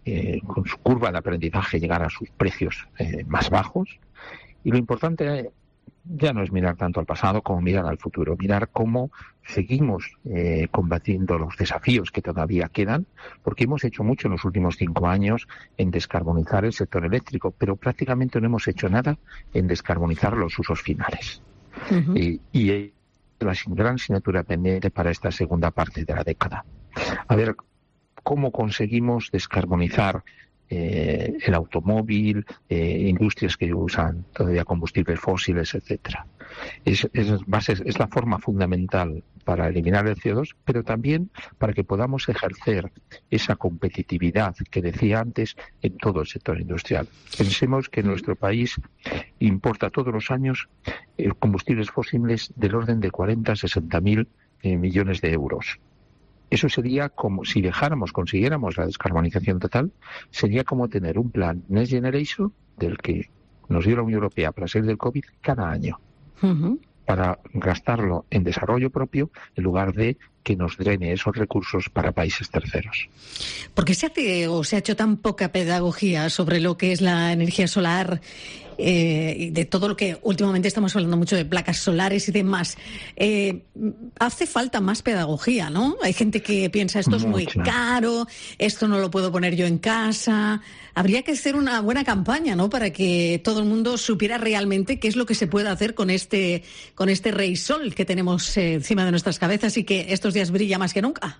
eh, con su curva de aprendizaje, llegar a sus precios eh, más bajos. Y lo importante ya no es mirar tanto al pasado como mirar al futuro, mirar cómo seguimos eh, combatiendo los desafíos que todavía quedan, porque hemos hecho mucho en los últimos cinco años en descarbonizar el sector eléctrico, pero prácticamente no hemos hecho nada en descarbonizar los usos finales. Uh-huh. Y, y la gran asignatura pendiente para esta segunda parte de la década. A ver cómo conseguimos descarbonizar Eh, el automóvil, eh, industrias que usan todavía combustibles fósiles, etcétera. Es, es, base, es la forma fundamental para eliminar el C O dos, pero también para que podamos ejercer esa competitividad que decía antes en todo el sector industrial. Pensemos que nuestro país importa todos los años eh, combustibles fósiles del orden de cuarenta a sesenta mil eh, millones de euros. Eso sería como, si dejáramos, consiguiéramos la descarbonización total, sería como tener un plan Next Generation del que nos dio la Unión Europea para salir del COVID cada año, uh-huh. para gastarlo en desarrollo propio en lugar de que nos drene esos recursos para países terceros. ¿Por qué se hace o se ha hecho tan poca pedagogía sobre lo que es la energía solar eh, y de todo lo que últimamente estamos hablando mucho de placas solares y demás? Eh, hace falta más pedagogía, ¿no? Hay gente que piensa esto es muy caro, esto no lo puedo poner yo en casa. Habría que hacer una buena campaña, ¿no? Para que todo el mundo supiera realmente qué es lo que se puede hacer con este con este rey sol que tenemos eh, encima de nuestras cabezas y que estos días brilla más que nunca.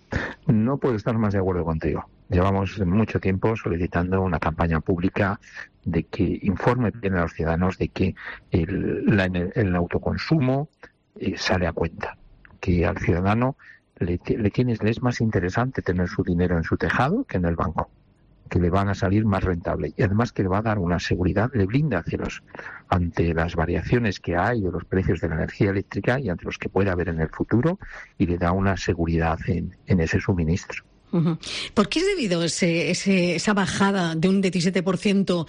No puedo estar más de acuerdo contigo. Llevamos mucho tiempo solicitando una campaña pública de que informe bien a los ciudadanos de que el, la, el autoconsumo eh, sale a cuenta, que al ciudadano le, le, tienes, le es más interesante tener su dinero en su tejado que en el banco, que le van a salir más rentable y además que le va a dar una seguridad, le blinda hacia los, ante las variaciones que hay de los precios de la energía eléctrica y ante los que puede haber en el futuro, y le da una seguridad en, en ese suministro. Uh-huh. ¿Por qué es debido ese, ese, esa bajada de un diecisiete por ciento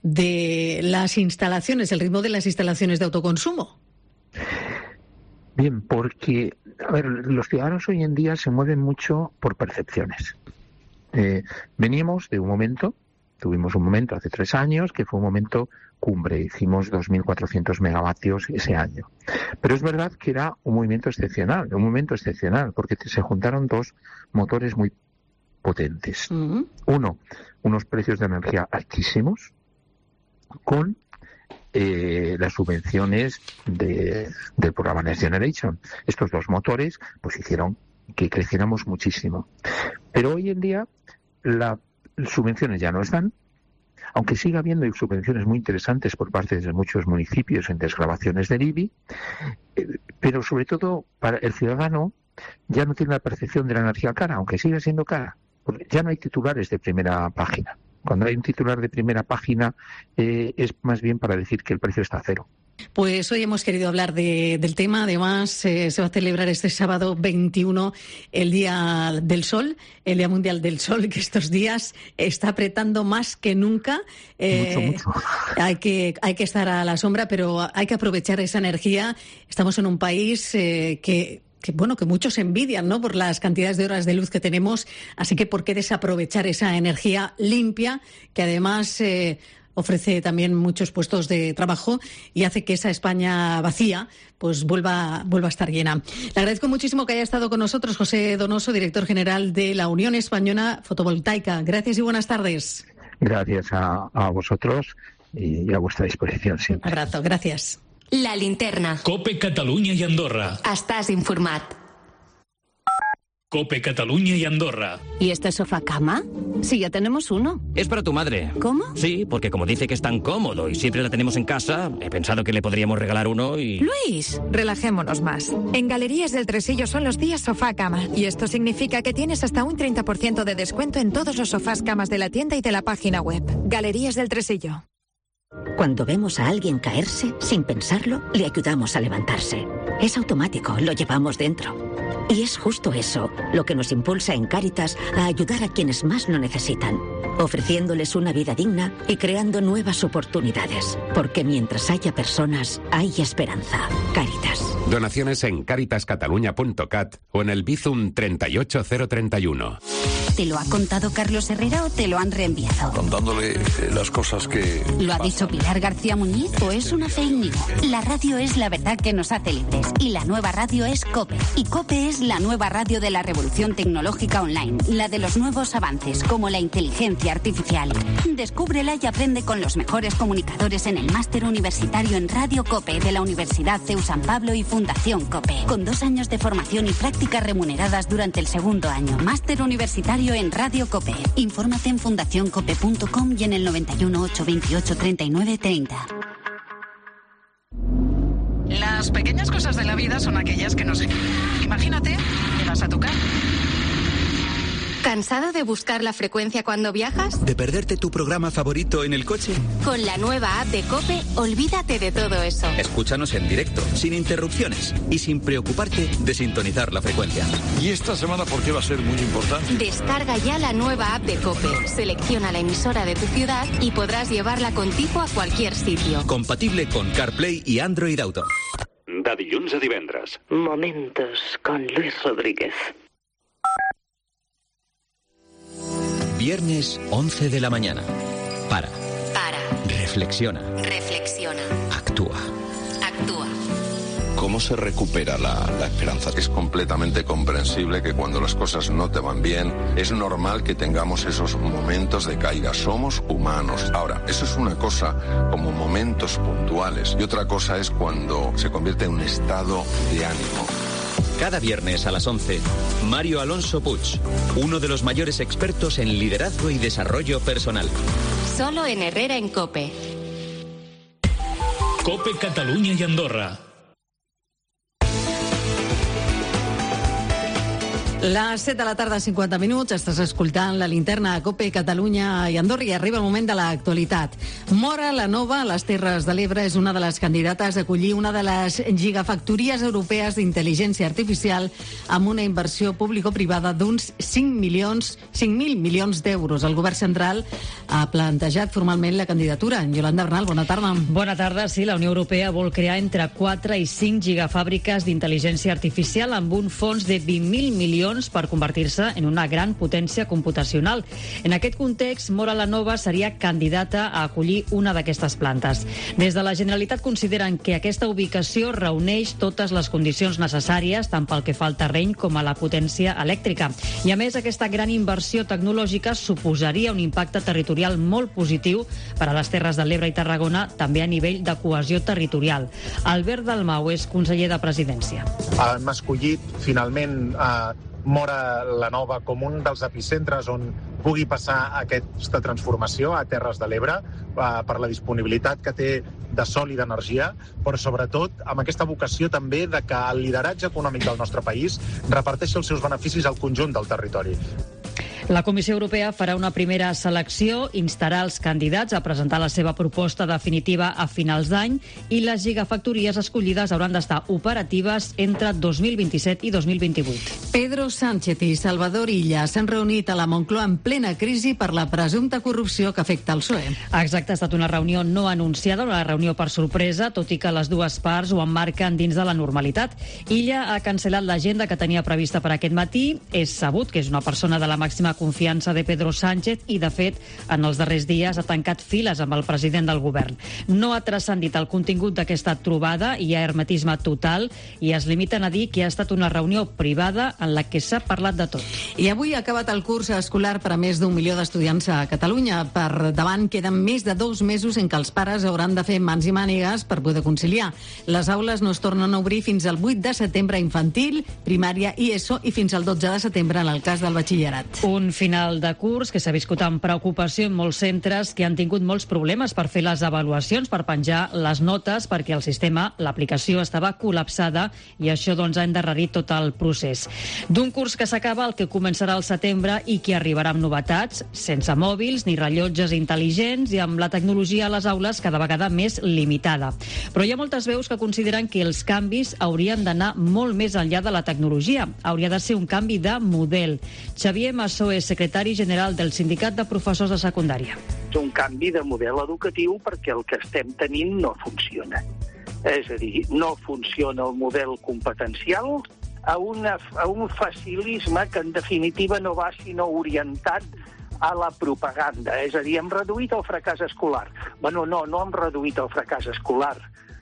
de las instalaciones, el ritmo de las instalaciones de autoconsumo? Bien, porque a ver, los ciudadanos hoy en día se mueven mucho por percepciones. Eh, veníamos de un momento, tuvimos un momento hace tres años que fue un momento cumbre, hicimos dos mil cuatrocientos megavatios ese año. Pero es verdad que era un movimiento excepcional, un momento excepcional, porque se juntaron dos motores muy potentes. Uh-huh. Uno, unos precios de energía altísimos, con eh, las subvenciones de, del programa Next Generation. Estos dos motores pues hicieron que creciéramos muchísimo. Pero hoy en día las subvenciones ya no están, aunque siga habiendo subvenciones muy interesantes por parte de muchos municipios en desgravaciones del I B I, eh, pero sobre todo para el ciudadano ya no tiene la percepción de la energía cara, aunque siga siendo cara, porque ya no hay titulares de primera página. Cuando hay un titular de primera página eh, es más bien para decir que el precio está a cero. Pues hoy hemos querido hablar de, del tema. Además, eh, se va a celebrar este sábado veintiuno el Día del Sol, el Día Mundial del Sol, que estos días está apretando más que nunca. Eh, mucho, mucho. Hay que, hay que estar a la sombra, pero hay que aprovechar esa energía. Estamos en un país eh, que... que bueno, que muchos envidian, ¿no?, por las cantidades de horas de luz que tenemos, así que ¿por qué desaprovechar esa energía limpia que además eh, ofrece también muchos puestos de trabajo y hace que esa España vacía pues vuelva, vuelva a estar llena? Le agradezco muchísimo que haya estado con nosotros José Donoso, director general de la Unión Española Fotovoltaica. Gracias y buenas tardes. Gracias a, a vosotros y a vuestra disposición siempre. Un abrazo, gracias. La linterna. Cope Catalunya i Andorra. Estàs informat. Cope Catalunya y Andorra. ¿Y este sofá cama? Sí, ya tenemos uno. Es para tu madre. ¿Cómo? Sí, porque como dice que es tan cómodo y siempre la tenemos en casa, he pensado que le podríamos regalar uno y... Luis, relajémonos más. En Galerías del Tresillo son los días sofá cama y esto significa que tienes hasta un treinta por ciento de descuento en todos los sofás camas de la tienda y de la página web. Galerías del Tresillo. Cuando vemos a alguien caerse, sin pensarlo, le ayudamos a levantarse. Es automático, lo llevamos dentro. Y es justo eso lo que nos impulsa en Cáritas a ayudar a quienes más lo necesitan. ofreciéndoles una vida digna y creando nuevas oportunidades. Porque mientras haya personas, hay esperanza. Cáritas. Donaciones en caritas cataluña punto cat o en el Bizum treinta y ocho cero treinta y uno. ¿Te lo ha contado Carlos Herrera o te lo han reenviado? Contándole eh, las cosas que... ¿Lo ha dicho Pilar García Muñiz o es una fake news? La radio es la verdad que nos hace libres y la nueva radio es COPE. Y COPE es la nueva radio de la revolución tecnológica online, la de los nuevos avances como la inteligencia artificial. Descúbrela y aprende con los mejores comunicadores en el máster universitario en Radio COPE de la Universidad C E U San Pablo y Fundación COPE, con dos años de formación y prácticas remuneradas durante el segundo año. Máster universitario en Radio COPE. Infórmate en fundación cope punto com y en el noventa y uno, ochocientos veintiocho, treinta y nueve treinta. Las pequeñas cosas de la vida son aquellas que no sé. Imagínate que vas a tu casa. ¿Cansado de buscar la frecuencia cuando viajas? ¿De perderte tu programa favorito en el coche? Con la nueva app de COPE, olvídate de todo eso. Escúchanos en directo, sin interrupciones y sin preocuparte de sintonizar la frecuencia. ¿Y esta semana por qué va a ser muy importante? Descarga ya la nueva app de COPE. Selecciona la emisora de tu ciudad y podrás llevarla contigo a cualquier sitio. Compatible con CarPlay y Android Auto. De dilluns a divendres. Momentos con Luis Rodríguez. Viernes once de la mañana. Para. Para. Reflexiona. Reflexiona. Actúa. Actúa. ¿Cómo se recupera la, la esperanza? Es completamente comprensible que cuando las cosas no te van bien, es normal que tengamos esos momentos de caída. Somos humanos. Ahora, eso es una cosa como momentos puntuales y otra cosa es cuando se convierte en un estado de ánimo. Cada viernes a las once, Mario Alonso Puig, uno de los mayores expertos en liderazgo y desarrollo personal. Solo en Herrera en COPE. COPE Catalunya i Andorra. Les set de la tarda, cinquanta minuts, estàs escoltant la linterna a COPE Catalunya i Andorra i arriba el moment de l'actualitat. Móra la Nova, a les Terres de l'Ebre, és una de les candidates a acollir una de les gigafactories europees d'intel·ligència artificial amb una inversió público-privada d'uns cinc milions, cinc mil milions d'euros. El govern central ha plantejat formalment la candidatura. Yolanda Bernal, bona tarda. Bona tarda. Sí, la Unió Europea vol crear entre quatre i cinc gigafàbriques d'intel·ligència artificial amb un fons de vint mil milions per convertir-se en una gran potència computacional. En aquest context, Móra la Nova seria candidata a acollir una d'aquestes plantes. Des de la Generalitat consideren que aquesta ubicació reuneix totes les condicions necessàries, tant pel que fa al terreny com a la potència elèctrica. I a més, aquesta gran inversió tecnològica suposaria un impacte territorial molt positiu per a les Terres de l'Ebre i Tarragona, també a nivell de cohesió territorial. Albert Dalmau és conseller de Presidència. Hem escollit, finalment, a Móra la Nova com un dels epicentres on pugui passar aquesta transformació a Terres de l'Ebre per la disponibilitat que té de sol i d'energia, però sobretot amb aquesta vocació també de que el lideratge econòmic del nostre país reparteixi els seus beneficis al conjunt del territori. La Comissió Europea farà una primera selecció, instarà els candidats a presentar la seva proposta definitiva a finals d'any i les gigafactories escollides hauran d'estar operatives entre dos mil vint-i-set i dos mil vint-i-vuit. Pedro Sánchez i Salvador Illa s'han reunit a la Moncloa en plena crisi per la presumpta corrupció que afecta el P S O E. Exacte, ha estat una reunió no anunciada, una reunió per sorpresa, tot i que les dues parts ho emmarquen dins de la normalitat. Illa ha cancel·lat l'agenda que tenia prevista per aquest matí. És sabut que és una persona de la màxima confiança de Pedro Sánchez i, de fet, en els darrers dies ha tancat files amb el president del govern. No ha transcendit el contingut d'aquesta trobada, hi ha hermetisme total i es limiten a dir que ha estat una reunió privada en la que s'ha parlat de tot. I avui ha acabat el curs escolar per a més d'un milió d'estudiants a Catalunya. Per davant queden més de dos mesos en què els pares hauran de fer mans i mànigues per poder conciliar. Les aules no es tornen a obrir fins al vuit de setembre a infantil, primària i ESO i fins al dotze de setembre en el cas del batxillerat. Un final de curs que s'ha viscut amb preocupació en molts centres que han tingut molts problemes per fer les avaluacions, per penjar les notes, perquè el sistema, l'aplicació, estava col·lapsada i això doncs ha endarrerit tot el procés. D'un curs que s'acaba el que començarà al setembre i que arribarà amb novetats, sense mòbils ni rellotges intel·ligents i amb la tecnologia a les aules cada vegada més limitada. Però hi ha moltes veus que consideren que els canvis haurien d'anar molt més enllà de la tecnologia. Hauria de ser un canvi de model. Xavier Massó és secretari general del Sindicat de Professors de Secundària. És un canvi de model educatiu perquè el que estem tenint no funciona. És a dir, no funciona el model competencial a, una, a un facilisme que en definitiva no va sinó orientat a la propaganda. És a dir, hem reduït el fracàs escolar. Bueno, no, no hem reduït el fracàs escolar.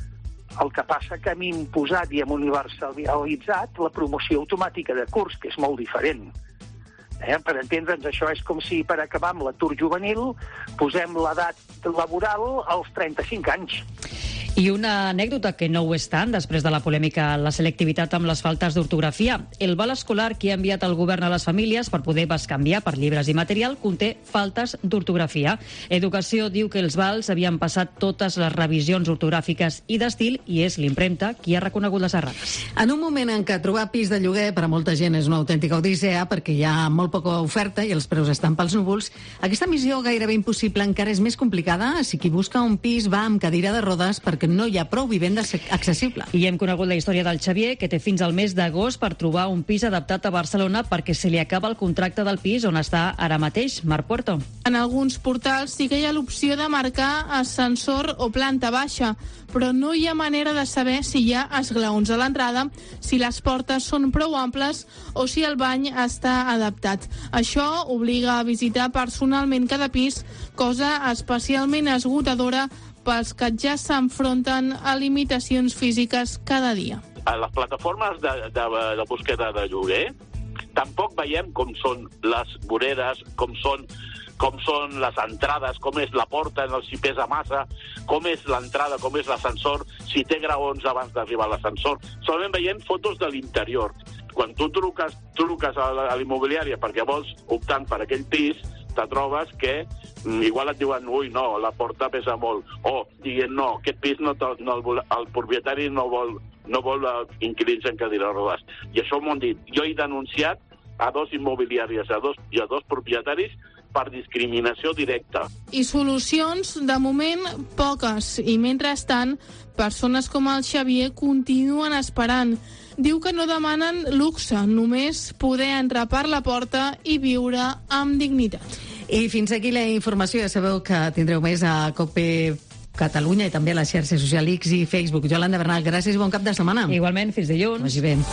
El que passa que hem imposat i hem universalitzat la promoció automàtica de curs, que és molt diferent. Eh? Per entendre'ns, això és com si per acabar amb l'atur juvenil posem l'edat laboral als trenta-cinc anys. I una anècdota que no ho és tant, després de la polèmica la selectivitat amb les faltes d'ortografia. El val escolar que ha enviat el govern a les famílies per poder bescanviar per llibres i material conté faltes d'ortografia. Educació diu que els vals havien passat totes les revisions ortogràfiques i d'estil i és l'impremta qui ha reconegut les errades. En un moment en què trobar pis de lloguer per a molta gent és una autèntica odissea perquè hi ha molt poca oferta i els preus estan pels núvols, aquesta missió gairebé impossible encara és més complicada si qui busca un pis va amb cadira de rodes perquè que no hi ha prou vivenda accessible. I hem conegut la història del Xavier, que té fins al mes d'agost per trobar un pis adaptat a Barcelona perquè se li acaba el contracte del pis on està ara mateix, Marc Puerto. En alguns portals sí que hi ha l'opció de marcar ascensor o planta baixa, però no hi ha manera de saber si hi ha esglaons a l'entrada, si les portes són prou amples o si el bany està adaptat. Això obliga a visitar personalment cada pis, cosa especialment esgotadora pels que ja s'enfronten a limitacions físiques cada dia. A les plataformes de, de, de búsqueda de lloguer tampoc veiem com són les voreres, com són, com són les entrades, com és la porta, si pesa massa, com és l'entrada, com és l'ascensor, si té graons abans d'arribar a l'ascensor. Solament veiem fotos de l'interior. Quan tu truques, truques a l'immobiliària perquè vols optant per aquell pis, te trobes que mm, igual et diuen ui, no, la porta pesa molt, o dient no, aquest pis no, no el, el propietari no vol, no vol uh, inquilins en cadira de rodes. I això m'ho han dit. Jo he denunciat a dos immobiliàries a dos, i a dos propietaris per discriminació directa. I solucions, de moment, poques. I mentrestant, persones com el Xavier continuen esperant. Diu que no demanen luxe, només poder entrar per la porta i viure amb dignitat. I fins aquí la informació. Ja sabeu que tindreu més a COPE Catalunya i també a les xarxes socials X i Facebook. Yolanda Bernal, gràcies i bon cap de setmana. Igualment, fins dilluns. Vagi bé.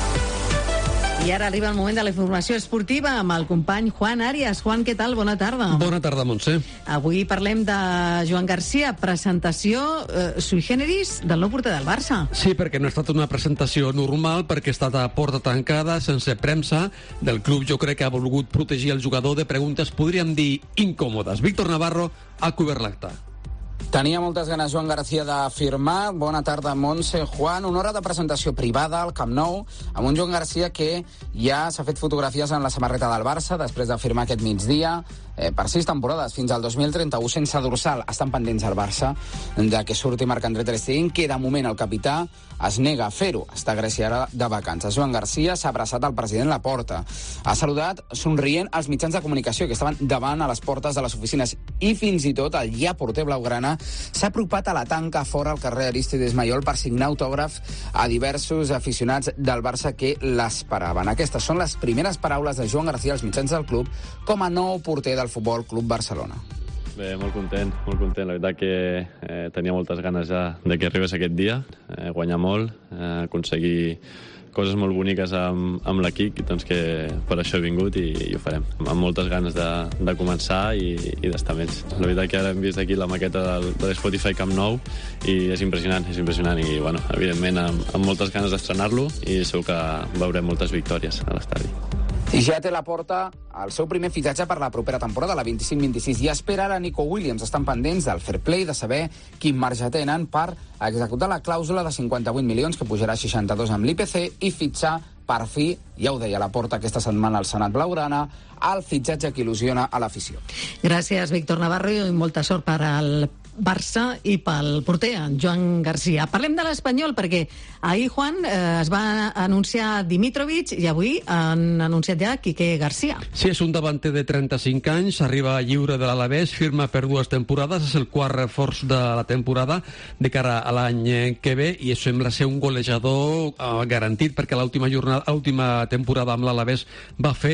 I ara arriba el moment de la informació esportiva amb el company Juan Arias. Juan, què tal? Bona tarda. Bona tarda, Montse. Avui parlem de Joan Garcia, presentació eh, sui generis del nou porter del Barça. Sí, perquè no ha estat una presentació normal, perquè ha estat a porta tancada, sense premsa. Del club jo crec que ha volgut protegir el jugador de preguntes, podríem dir, incòmodes. Víctor Navarro ha cobert l'acte. Tenia moltes ganes Joan García de firmar. Bona tarda, Montse, Juan. Una hora de presentació privada al Camp Nou amb un Joan García que ja s'ha fet fotografies en la samarreta del Barça després de firmar aquest migdia. Eh, per sis temporades, fins al dos mil trenta-u, sense dorsal. Estan pendents al Barça de que surti Marc-André ter Stegen, que de moment el capità es nega a fer-ho. Està a Grècia ara de vacances. Joan García s'ha abraçat al president Laporta. Ha saludat somrient els mitjans de comunicació que estaven davant a les portes de les oficines i fins i tot el ja porter blaugrana s'ha apropat a la tanca fora al carrer Aristides Maiol per signar autògrafs a diversos aficionats del Barça que l'esperaven. Aquestes són les primeres paraules de Joan García als mitjans del club com a nou porter del Futbol Club Barcelona. Bé, molt content, molt content. La veritat que eh, tenia moltes ganes ja de que arribés aquest dia, eh, guanyar molt, eh, aconseguir coses molt boniques amb, amb l'equip, doncs que per això he vingut i, i ho farem. Amb moltes ganes de, de començar i, i d'estar més. La veritat que ara hem vist aquí la maqueta del, de l'Spotify Camp Nou i és impressionant, és impressionant i, bueno, evidentment amb, amb moltes ganes d'estrenar-lo i segur que veurem moltes victòries a l'estadi. I ja té la porta el seu primer fitxatge per la propera temporada, la vint-i-cinc vint-i-sis, i espera ara Nico Williams. Estan pendents del fair play, de saber quin marge tenen per executar la clàusula de cinquanta-vuit milions que pujarà a seixanta-dos amb l'I P C i fitxar per fi, ja ho deia la porta aquesta setmana al Senat Blaugrana, el fitxatge que il·lusiona a l'afició. Gràcies, Víctor Navarro, i molta sort per al Barça i pel porter, en Joan García. Parlem de l'Espanyol, perquè ahir, Juan, eh, es va anunciar Dimitrovic i avui han anunciat ja Quique García. Sí, és un davanter de trenta-cinc anys, arriba lliure de l'Alavés, firma per dues temporades, és el quart reforç de la temporada de cara a l'any que ve i sembla ser un golejador eh, garantit, perquè l'última jornada, l'última temporada amb l'Alavés va fer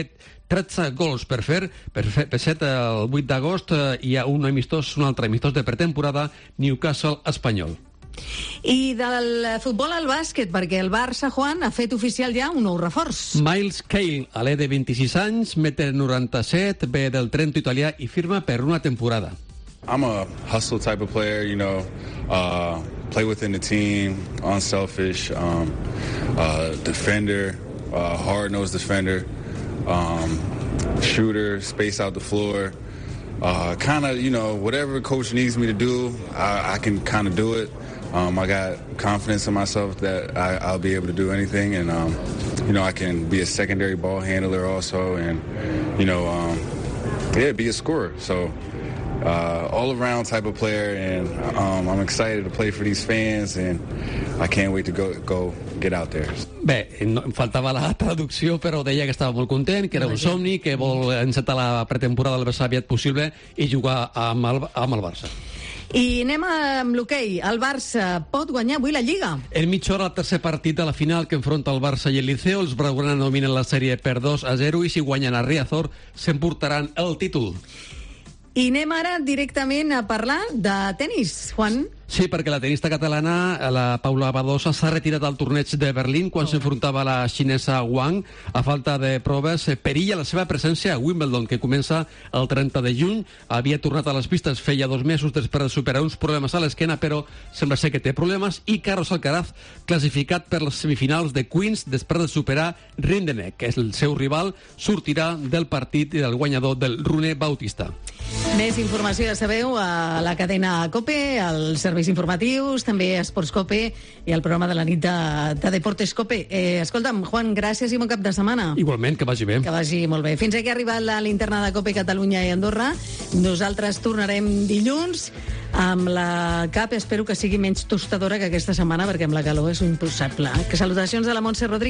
tretze gols per fer. Per, fer, per set, el vuit d'agost eh, hi ha un amistós, un altre amistós de pretemporada, Newcastle-Espanyol. I del futbol al bàsquet, perquè el Barça, Juan, ha fet oficial ja un nou reforç. Miles Cale, alè de vint-i-sis anys, metre noranta-set, ve del Trento italià i firma per una temporada. I'm a hustle type of player, you know, uh, play within the team, unselfish, um, uh, defender, uh, hard-nosed defender, um, shooter, space out the floor, uh, kind of, you know, whatever coach needs me to do, I, I can kind of do it. Um, I got confidence in myself that I, I'll be able to do anything, and, um, you know, I can be a secondary ball handler also, and, you know, um, yeah, be a scorer, so... Uh, all-around type of player, and um, I'm excited to play for these fans, and I can't wait to go, go get out there. Bé, no, em faltava la traducció, però deia que estava molt content, que era un somni, que vol encetar la pretemporada del Barça aviat possible i jugar amb el, amb el Barça. I anem amb l'hoquei. El Barça pot guanyar avui la Lliga. En mitja hora, el tercer partit de la final que enfronta el Barça i el Liceo. Els blaugrana dominen la sèrie per dos a zero i si guanyen a Riazor s'emportaran el títol. I anem ara directament a parlar de tenis, Juan. Sí, perquè la tenista catalana, la Paula Badosa, s'ha retirat del torneig de Berlín quan oh. s'enfrontava a la xinesa Wang. A falta de proves, perilla la seva presència a Wimbledon, que comença el trenta de juny. Havia tornat a les pistes feia dos mesos després de superar uns problemes a l'esquena, però sembla ser que té problemes. I Carlos Alcaraz, classificat per les semifinals de Queens després de superar Rindenek, que és el seu rival, sortirà del partit i del guanyador del Rune Bautista. Més informació, ja sabeu, a la cadena COPE, als serveis informatius, també a Esports COPE i al programa de la nit de, de Deportes COPE. Eh, escolta'm, Juan, gràcies i bon cap de setmana. Igualment, que vagi bé. Que vagi molt bé. Fins aquí ha arribat la linterna de COPE Catalunya i Andorra. Nosaltres tornarem dilluns amb la cap. Espero que sigui menys tostadora que aquesta setmana, perquè amb la calor és impossible. Que salutacions de la Montse Rodríguez.